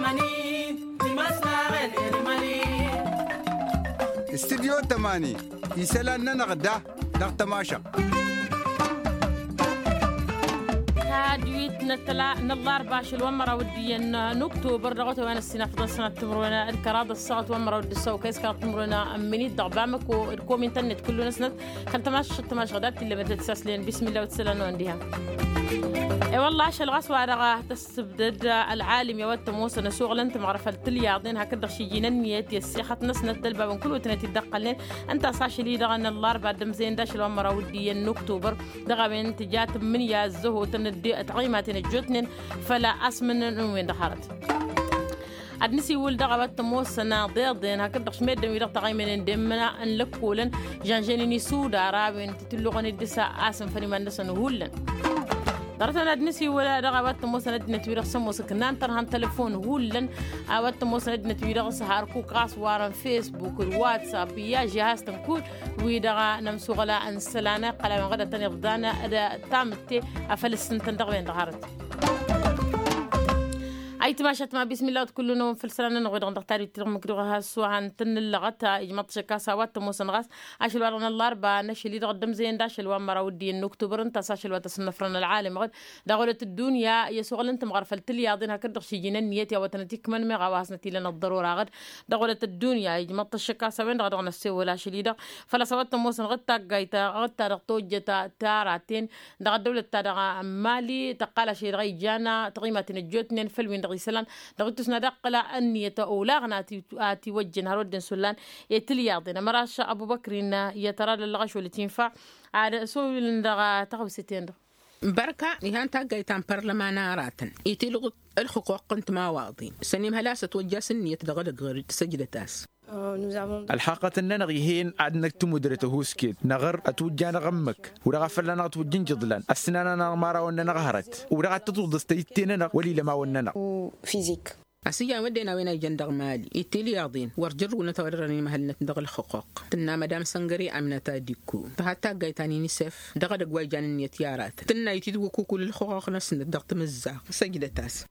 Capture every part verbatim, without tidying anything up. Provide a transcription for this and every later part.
استديو تماني يسألنا نغدا نغتماشا هادويت نتلا نلار باش الومرة ودي أن نكتو برغوت وانا السنة في السنة تمرونا الكراد الصوت ومرة ودي السو كيس كانت تمرونا مني ضغبامك وركوم انترنت كله نسند كان تماش تماش غدات اللي بدأت تساسلين بسم الله وتسلانو عندها اي والله عشان الغسوة رغا تستبدد العالم يود موسى نسوغ لنت معرفة التلياضين هكذا شي جننيت يسيخة نسنة الدلبة من كل وتنتي تدقلين انت صاشي لي دغا الله بعد مزين داش الومرة ودي ان اكتوبر دغا من تجات من يا الزهو تندي تعيمات نجوتن فلا اسمن وين دخلت adnisi wul daga wat mosa na deedeen ha ka dhaqshmeed dami dhaqta qaymen demna an lakulan janjanini suuda arabin titluqani disa asan fani mandasan hulan daratan adnisi wala daga wat mosa nadna twira samosa kanan tarhan telefon hulan awat mosa nadna twira sahar ku qas waran facebook whatsapp ya jahastan kul wi daga namsu qala an salana qala man qada tan yabdana ada tamti afalstin tan dagwen daharat أي تماشت ما بسم الله كل نوم في السنة نغير عند تاري ترم كروها سواء تن اللغة إجماع شكاسة واتموسن غاس عشل ورنا الأربعة نشلي دقدم زين داش الوامرة ودي النكتوبر انت ساشل وتصنفرنا العالم غد دغولة الدنيا يسوغل انت مغرفة التلي عضين هكذا شي جنان نيتي وتنتيك من مغا واسنتي لنا الضرورة غد دغولة الدنيا إجماع الشكاسة وين غد غنسي ولا شلي دق فلا سوات موسن غد تاقايتا غد تارقتوجة تاراتين دغ الدولة تارغا مالي تقال شي رغي جانا تغيمة نجوتنين فيلمين سلان دغتوس ندقلا أنية أولاغنا تي وجن هرودن سلان يتلياضنا مراش أبو بكر يترى اللغش واللي تنفع على سوي لندغا تقوستين بركة يهان تاقايتان برلماناراتن يتلغ الحقوق كنت ما واضين سنيم هلاسة توجه سنية دغلق غير سجلة تاس الحقيقة أننا غيهين عدنا تمدرته هوسكيت نغر أتوجانا غمك ورغا فلنا توجين جضلان السنانا مارا وننا غهرت ورغا تطود استيتيننا ولي لما وننا فيزيك أسيا ودينا وين جندر مالي يتلي ياضين ورجروا نتوررني مهلنا دغل الحقوق تنا مدام سنغري أمنا تاديكو فحتى جايتاني نسف دغل دغواي جانن يتيارات تنا يتدو كل الحقوق نسند دغت مزاق سجلة تاس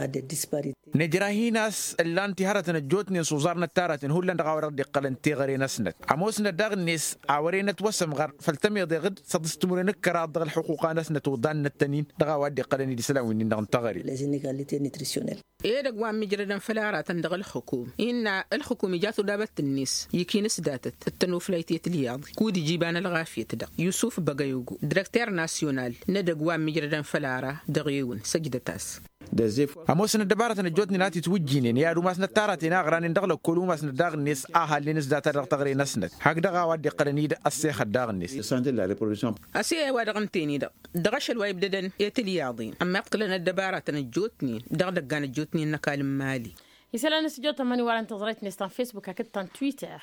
نجراهي ناس اللي انت هرتنا جوتني صوزارنا التارتن هو اللي نغاور دي قلنتي غري نسنت عموسنا داغنيس عورينا توسم غر فالتمي دي غد صدستمرنا كرا دغ الحقوق نسنت وضان التنين دغا ودي قلني دي سلام وين نغتغري لازينيغاليتي نيتريسيونيل ايه دغوا مجردا فلارات دغ الحكوم ان الحكومه جاتو دابت الناس يكينس داتت التنوفليتي الياض كودي جيبان الغافيه دغ يوسف بغايوغو ديريكتور ناسيونال ندغوا مجردا فلارا دغيون سجدتاس أموسنا دبارة نجوتني ناتي توجينين يا روماسنا تارتي ناغران ندغل كلو ماسنا داغ الناس أهل لنس داتا تغري نسنت هكذا ودي قرنيد السيخ الداغ الناس أسيه وادغنتيني دا دغش الوايب ددن يتلياضين أما يقلنا الدبارة نجوتني دغ دغان نجوتني نكالم مالي يسأل ناس جوتا ماني ورا انتظرتني ستان فيسبوك هكذا تويتر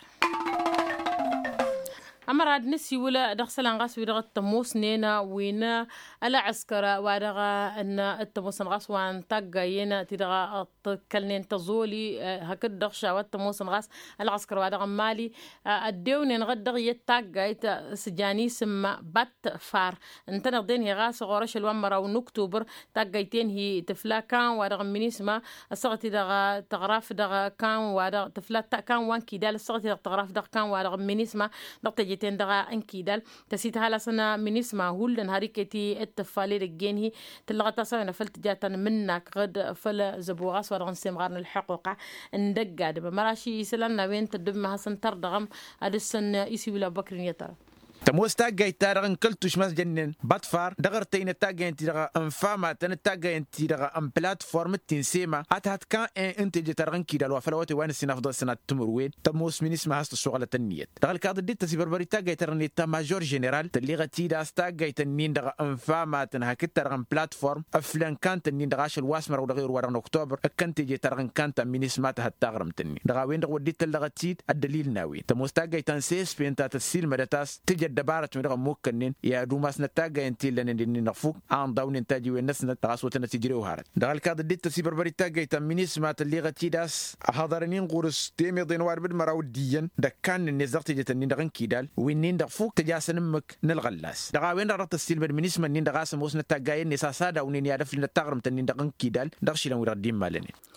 أمر عاد نسي ولا دخل نغاس ودغت تموس نينا وينا على عسكرة ودغا أن التموس نغاس وان تجينا تدغا تكلنين تزولي هكذا دخشة والتموس نغاس العسكرة ودغا مالي الدوني نغدغ يتجيت سجاني سما بات فار انت نغدين هي غاس غورش الومرة ونكتوبر تجيتين هي تفلا كان ودغا منيسما الصغتي دغا تغراف دغا كان ودغا تفلا كان وان كيدال الصغتي دغا تغراف دغا كان ودغا منيسما دغ تندغا انكيدال تسيتها لسنا منسمع هولن هاريكتي التفالي رجينه تلغى تصاوينا فلت جاتن منك غد فل زبوغاس ورغن سمغارن الحقوق اندقا دبا مراشي يسلنا وين تدب ما سنتر دغم ادسن يسي ولا بكر يتر تموس تاجي تارغن كلتوش ماس جنن باتفار دغرتين تاجي انت دغا انفاما تن تاجي انت دغا ام بلاتفورم تنسيما اتات كان انت جي تارغن كيدا لو فلوتي وين سنفضل سنه تمروين تموس من اسمها هست الشغله النيت دغ الكاد دي تسيبربري تاجي ترني تا ماجور جنرال تليغا تيدا تاجي تنين دغا انفاما تن هكت تارغن بلاتفورم افلان كانت تنين دغاش الواسمر ودغير ورن اكتوبر كنت جي تارغن كانت من اسمها تهتغرم تنين دغا وين دغ وديت دغا تيد الدليل ناوي تموس تاجي تنسيس بنت تسيل مدتاس تجي دبارة من ممكن يا دوماس نتاجا انتي لان نفوق عن داون انتاجي والناس نتغاسوتنا تجري وهارت دغال كاد ديت تسيبر بري تاجا تمنيس ما تليغتي داس حضرنين قرص تيمي دينوار بالمراوديا دكان النزرت جتنين دغن كيدال وينين دفوق تجاسنمك نلغلاس دغا وين رات السيل بالمنيس من دغاس موس نتاجا نساسا داونين يا دفل نتغرم تنين دغن كيدال دغشي لو رديم مالني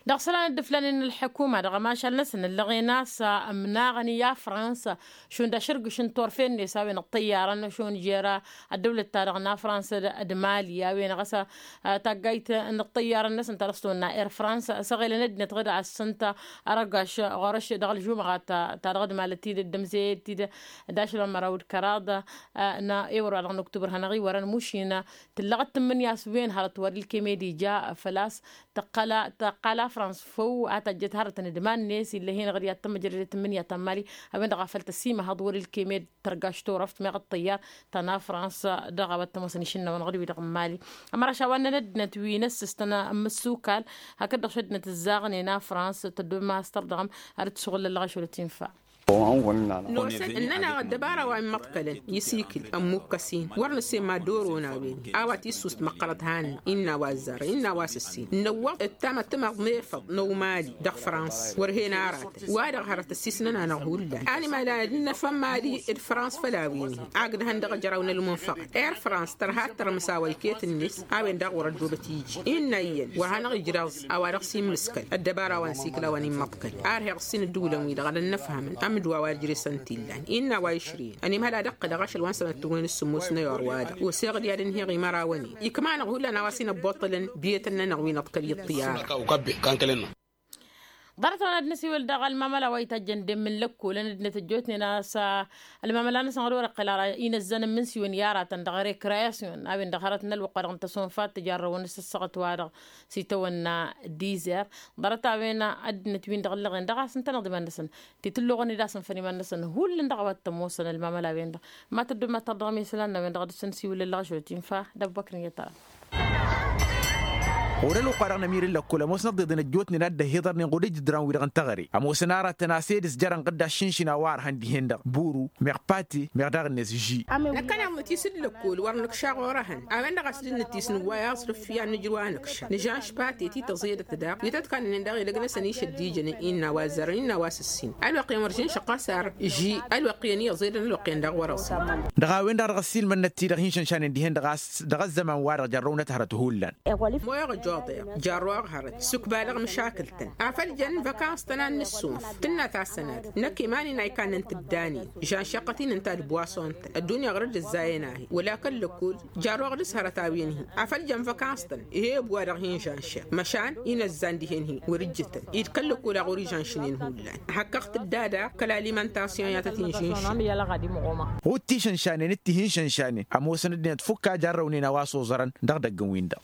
دغسلان الدفلان إن الحكومة دغ ما شال نسن اللي ناس مناغني يا فرنسا شون دا شرق شون تورفين يساوين الطيارة شون جيرا الدولة تارغنا فرنسا أدماليا وين غسا تاقيت إن الطيارة الناس انترستونا إير فرنسا سغيل ندنة غدا على السنتا أرقاش غرش دغل جمعة تارغد مالتي الدمزي تيد داش لما راود كرادة نا إيورو على أكتوبر هنغي وران موشينا تلغت من ياسوين هالتوري الكيميدي جاء فلاس تقلا تقلا فرنسا فو أتجت هرتن دمان ناس اللي هنا غير يتم جريدة تمنية تمالي أبين غفلت السيمة هدور الكيميد ترجاش تورفت مع الطيار تنا فرنسا دغبت تمسنيشنا ونغري بدغ مالي أما رشاوانا ندنا توينس استنا مسوكال هكذا شدنا الزاغني نا فرنسا تدو ما استردغم أرد شغل اللغة شو تنفع نوسن إننا الدبارة وين مقتلا يسيكل أم مكسين ورن سيما دورونا وين أواتي سوست مقرط هان إنا وازر إنا واسسين نوق التام التم نيفض نومالي دغ فرنسا ورهينا عرات وادغ هرت السيسنا نغول له أنا ما لا نفهم مالي الفرنس فلاويني عقد هندغ جراون المنفق إير فرنس ترهات ترى مساوي كيت الناس أوين دغ ورد بتيجي إنا ين وهنا جراز أوارغ سيم مسكل الدبارة وين سيكلا وين مقتل أرهق السين الدولة وين دغ نفهم أمد وواجري سنتيلان إنا وعشرين أنا مهلا دق دغش الوان سنة تروين السموس نيور واد وسيغ يا دنهي غي مراوني يكمان نقول لنا واسين بطل بيتنا نغوين أطقل الطيارة ضرتنا نسي والدغ المملا ويتجن دم من لكو لان نتجوتني ناس المملا ناس غدور قلارا إن الزن من سيون يارا تندغ ريكرياسيون أبين دخلتنا الوقرن تسون فات تجار ونس السقط وادغ سيتونا ديزر ضرتا بين أدنى توين دغ لغن دغ سنتنا ضمن نسن تتلغني داسن فني من نسن هو اللي دغ وتموسن المملا بين ما تدو ما تدغ مثلا من دغ سنسي ولا لا شو تنفع دبكني ترى ورلو قرنا مير لك كل موس نضد نجوتني ند هيدر نقول جدران ويرغن تغري امو سنارة تناسيدس جران قد شنشنا وار هندي هند بورو ميرباتي ميردار نسجي لكن يوم تيسد لك كل ورنك شاغورهن امن غسل نتيس نوايا صرف فيها نجروانكش نجاش باتي تي تزيد تداق يتد كان ندغي لقنا سنيش الديجن إن وازرين واسسين الوقي مرجين شقا سار جي الوقي ني يزيد الوقي ندغ ورص دغا وين دار غسيل من نتي دغ شنشان دي هند غاس دغ الزمان وار جرونه تهرتهولن جاروغ هرت سوق بالغ مشاكلتن عفل جن فاكانس تنان السوف تنا تاع السنات نكي ماني نايكان انت الداني جان شقتين انت البواسون الدنيا غرد الزايناهي ولكن لكل جاروغ لسهرة تاوينه عفل جن فاكانس تن هي بوارغ هين جانشا مشان ين الزاندي هين هي ورجتن يتكلو كولا غوري جانشنين هولان حققت الدادا كالاليمنتاسيون ياتتين جنشن يلا غادي مغوما هو تي شنشاني نتي هين شنشاني امو سندين تفكا جاروني نواسو زرن دغدغ ويندا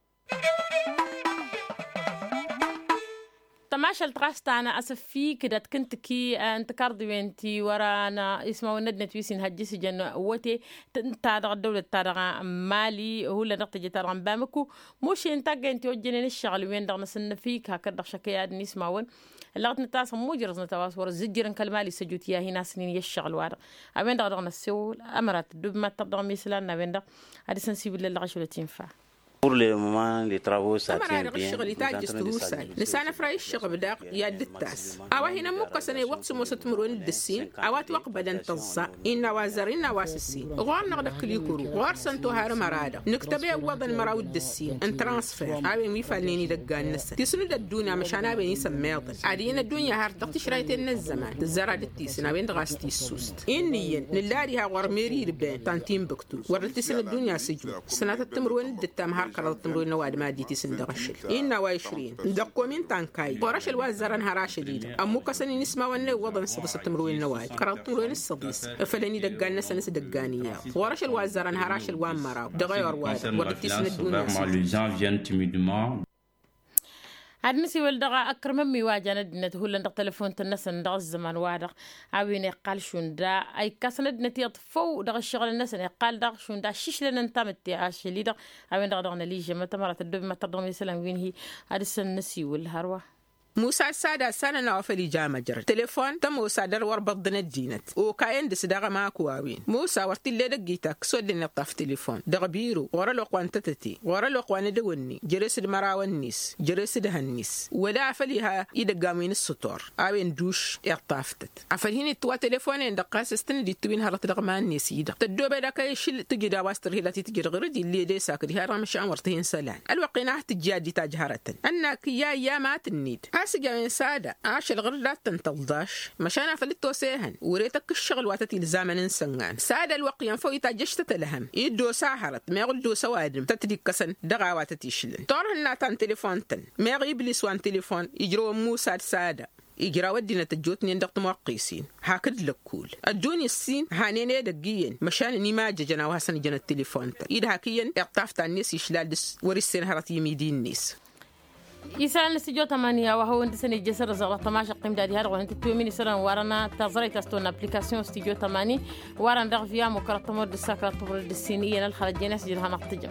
تماشى التراست أنا أسف في كده كنت كي أنت كاردي وينتي ورانا اسمه ندنة ويسين هجسي جن وتي تادر الدولة تادر مالي هو اللي نقطة جتار عن بامكو مش أنت جنتي وجنين الشغل وين در نسن فيك هكذا شكيات نسمعون اللغة نتاس موجرز نتواس ورا زجرن كلمالي سجوت يا هنا سنين يشغل وارا أبين در نسول أمرات دوب ما تبدأ مثلا أبين در هذا سنسيب للغة شو تنفع pour le moment les travaux ça tient bien الشغل يتاجس تروسا لسان فراي الشغل بداق يد التاس أو هنا مقصني وقت سموستمرون الدسين أو توق بدن تزا إن وازرين واسسين غار نقدر كل يكرو غار سنتو هار مرادة نكتبه وضن مراود الدسين ان ترانسفير أبي ميفالني دقان نسا تسند الدنيا مشان أبي يسميضن عادين الدنيا هار تقتي شرايتين الزمان تزرع التيسين أبين دغاستي السوست إنيين للاري ها غار ميري ربين تانتين بكتو ورتسن الدنيا سجو سنة التمرون الدتام هار كرد تمرون نواد ما ديتي سندغشل إنا وعشرين دقوا من تانكاي قرش الوازران هراش ديد أمو كسني نسمع ونه وضن سدس تمرون نواد كرد تمرون الصديس فلني دقان نسنس دقانية قرش الوازران هراش الوان مراو دغير واد ورتي سن الدنيا هادنسي والدغا أكرم مي واجنا دنت هو لندق تلفون تنس ندغ الزمان وادغ عويني قال شون دا أي كاسند نتي يطفو دغ الشغل الناس قال دغ شون دا شيش لنا نتامتي عاش اللي دغ عوين دغ دغنا ليجي ما تمرت الدب ما ترضم يسلم وين هي هاد السن نسي والهروة موسى سادة سنة نوافل جامع جرد تليفون تم موسى در وربط دنا الجينت وكاين دس دغه ما كواوين موسى ورتي لي دقيتك سود نطف تليفون دغ بيرو ورا لقوان تتتي ورا لقوان دوني جرس المراونيس جرس دهنيس ولا فليها يدقامين السطور اوين دوش اطافتت عفلهين تو تليفونين دقاس استن دي توين هرت دغمان نسيده تدوبه دك يشل تجي دواستر هي التي تجي غردي اللي دي ساكدي هرا مش امرتين سلان الوقينه تجادي تاجهرة انك يا يا ما تنيد اسجا من ساده عاش الغردات تنتضاش مشان فلتو سيهن وريتك الشغل واتتي لزمن سنغان ساده الوقيان فوي تاجشت لهم يدو ساحرت ما يغدو سوادم تتدي كسن دغا واتتي شلن طورهن تان تليفون تن ما يبلس وان تليفون يجرو موسى ساده يجرا ودينا تجوتني ندق موقيسين هاكد لكول الدوني السين هانيني دقيين مشان نيما جنا وحسن جنا التليفون إذا هكيا اقطافت الناس يشلال دس ورسين هرت يميدين الناس يسال الاستديو ثمانية وهو انت سنة جسر زغلة تماشى قيم دادي هرغو انت توميني سران وارنا تظري تستون ابليكاسيون استديو ثمانية وارن دغ فيها مكرتمور دساكرة تبور الدسينية الخرجين سجلها نقتجم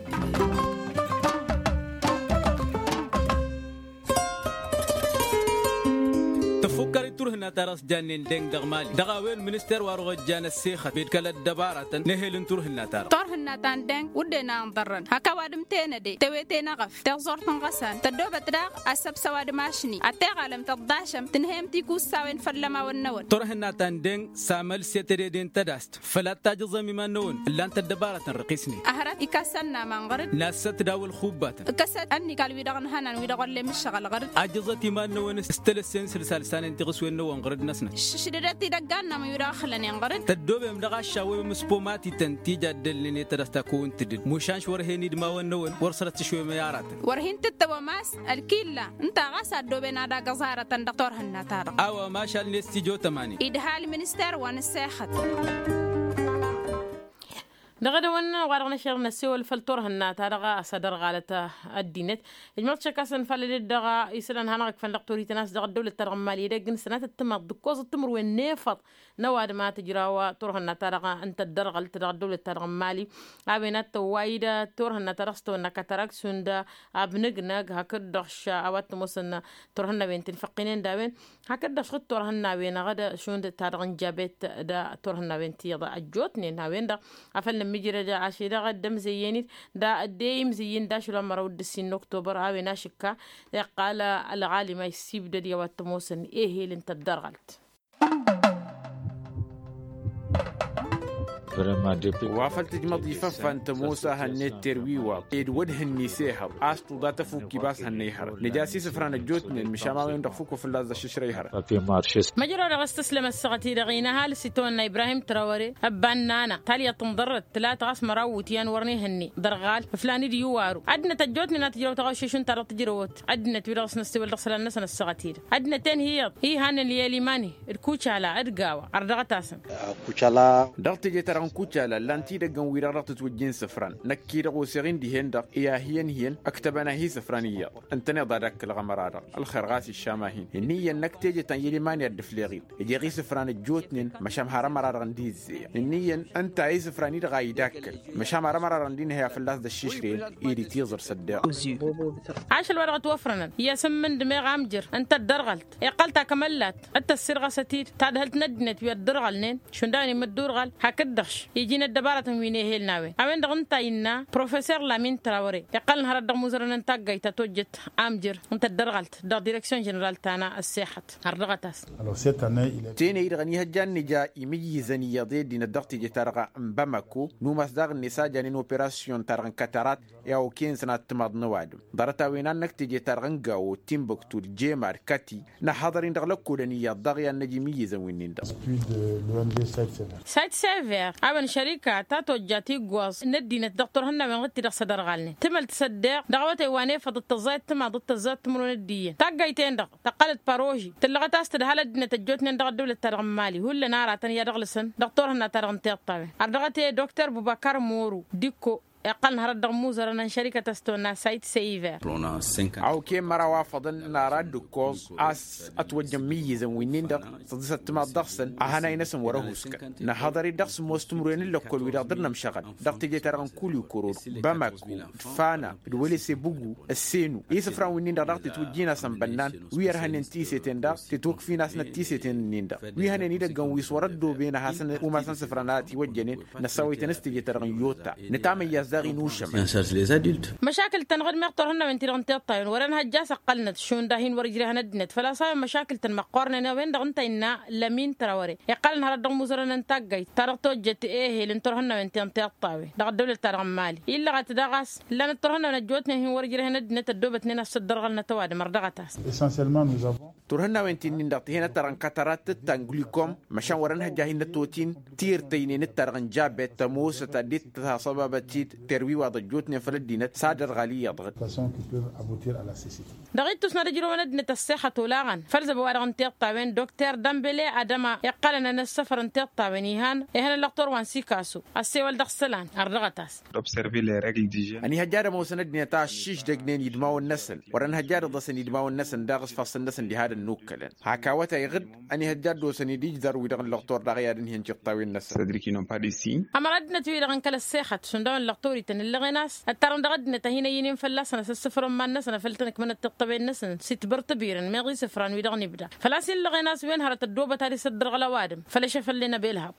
تفكر ترهنا ترس جانين دين دغمالي دغاوين منستر وارغو جان السيخة بيد كلا الدبارة نهيلن ترهنا ترى ترهنا تان دين ودنا نضرن هكا وادم تينا دي تويتينا غف تغزور تنغسان تدوبة داغ أسب سواد ماشني أتاغ علم تضاشم تنهيم تيكو ساوين فلما والنون ترهنا تان دين سامل سيتري دين تداست فلا تاجزا مما نون لان تدبارة رقيسني أهرات إكاسنا من غرد ناس تداول خوبات كسد أني قال ويدغن هنان ويدغن لي مشغل غرد أجزتي ما نون استلسين سلسال سانين تغسوين نون غرد نسنا شدرتي دغنا ما يدخلني غرد تدوبة مدغا شاوي مسبوماتي تنتيجة دلني تداستا كون تدد مشانش ورهيني دما ونون ورسلت شوي ميارات ورهين تتبو ماس الكيلا انت غاسا دوبة نادا غزارة دكتور هنا تارق أو ما شال نستيجو تماني إدهال منستر ونساخت دغدا ونا وارغنا شيرنا سوى الفلتور هنا تارغا صدر غالته الدينت جمعت شكاسن فلل دغا يسلن هناك فندقتوري تناس دغ الدوله الترغماليه دغن سنه التمر دكوز التمر والنفط نواد ما تجراوا تورهنا تارغا انت الدرغل تدغ الدوله الترغمالي ابينات وايده تورهنا ترستو انك ترك سند ابنغنغ هكدخش اوات مسن تورهنا بنت الفقينين داوين هكدخ تورهنا وين غدا شوند تارغن جابت دا تورهنا بنت يضا اجوتني ناوين دا افل مجرى دا عشيرة قدم زيني دا الديم زين دا شو لما رود السين أكتوبر هاوي ناشكا قال العالم يسيب دا ديوات موسن إيه هي اللي انت الدرغلت وافلت جمضي ففانت موسى هالنت ترويوا إد وده النسيها أصل ذات فوق باس هالنيهر لجاسي سفران الجوتن المشامين رفوكو في اللازة ششريهر مجرى رغستسلم السغتي رغينها لستون إبراهيم تراوري أبانانا تالية تنضرت ثلاثة غاس مراوتيان ورني هني درغال فلاني ديوارو عدنا تجوتني ناتجرو تغوشيشون ترى تجروت عدنا تبرغس نستوي الرسل الناس السغتي عدنا تين هي هي هان اللي يليماني الكوتش على أرقاوة أردغتاسم كوتش على دغتي ترى كوتشالا لانتي دغن ويرارت توجين سفران نكير غوسرين دي هندا يا هين هين اكتبنا هي سفرانيه انتني ضدك الغمراره الخرغاس الشاماهين النيه انك تيجي تنيلي ماني الدفليغين يجي غي سفران الجوتنين مشام هرم مرارنديز النيه انت اي سفراني غايداك مشام هرم مرارندين هي في اللاس الشيشرين ايدي تيزر صدق عاش الورقه توفرنا هي سمن دماغ عمجر انت الدرغلت يقلتها كملات انت السرغه ستير تادهلت ندنت ويا الدرغلنين شنداني مدورغل هكدخش يجينا الدبارة من هيل ناوي أمين دغنتا إننا بروفيسور لامين تراوري يقال نهار الدغ مزرنا نتاقى تتوجت أمجر أنت الدرغلت دا ديركسيون جنرال تانا السيحة هردغتاس تيني يدغني هجان نجا يميزني يضي دين الدغتي جتارغا مبامكو نوماس داغ النساء جانين اوبراسيون تارغن كاتارات ياو كين سنة تماد نوادم دارتا وينان نكتي جتارغن غاو تيمبوكتو الجيمار كاتي نحضرين دغلقو لني يضغي النجي ميزن وينين دا سايت سيفير أبن شركة تاتو جاتي غوز ندينا الدكتور هنا من غتي دخ صدر غالني تمل تصدق دعوتي واني فض التزايد تما ضد التزايد تمرون الدية تاقايتين دغ تقلت باروجي تلغت استد هلا دينا تجوتني دغ الدولة ترغمالي هو نارا تانية دغلسن دكتور هنا ترغن تيطاوي أردغتي دكتور بوبكر مورو ديكو يقل نهار الدغموزر أن شركة استونا سايت سيفر أو كي مرة وافضن نارد كوز أس أتوجه ميزا وينين دق صدست ما دقسن أهنا ينسن ورهوسك نهضري دقس مستمرين لكل ويقدرنا مشغل دق تجي ترى كل يكرر بامكو فانا الولي سيبوغو السينو يسفر وينين دق تتوجينا سنبنان ويرهن نتيسيتين دق تتوك في ناس نتيسيتين نين دق ويهن نيدا جويس وردو بين حسن وما سن سفرانات يوجنين نسوي تنستجي ترى يوتا نتعمل يزدغي نوشم مشاكل تنغد مقطرهن من تيران تيطاين ورنها جاس قلنت شون داهين ورجريها ندنت فلا صايم مشاكل تنمقورنا وين دغنت إنا لمين تراوري يقال نهار الدغ مزرنا نتاقي ترى توجت إيه لنترهن من تيران تيطاوي دغ الدولة ترى مالي إلا غات دغاس لا نترهن نجوتنا هي ورجريها ندنت الدوبة الصدر غلنا تواد مردغتاس ترهن وين تين دغتي هنا ترى قطرات تنقلكم مشان ورنها جاهين توتين تير تينين الترغن جابت تموس تديت سببت تروي وضجوتنا فلدينت صادر غالية ضغط دغيت تسنا رجلو ندنة الصحة ولاغن فرز بوارغ انتيقطا وين دكتور دمبلي عدما يقال أن السفر انتيقطا وين يهان يهان اللقطور وان سيكاسو السيوال دغسلان أردغتاس أني هجار موسندني تا شيش دقنين يدماو النسل ورن هجار ضسن يدماو النسل داغس فصل النسل لهذا النوكلن هكاوتا يغد أني هجار دوسن يديج ذر ويدغن اللقطور دغيار انهي انتيقطا وين النسل أما ردنا تويدغن كلا السيخة سندون اللقطوري تن اللغناس الترن دغدنا تهينا ينين فلاسنا السفر ما النسنا فلتنك من التقطبين نسن ست برتبيرن ما غي سفران ويدغن يبدا فلاسين اللغناس وين هرت الدوبة تاري صدر غلا وادم فلا شفل لنا بيلها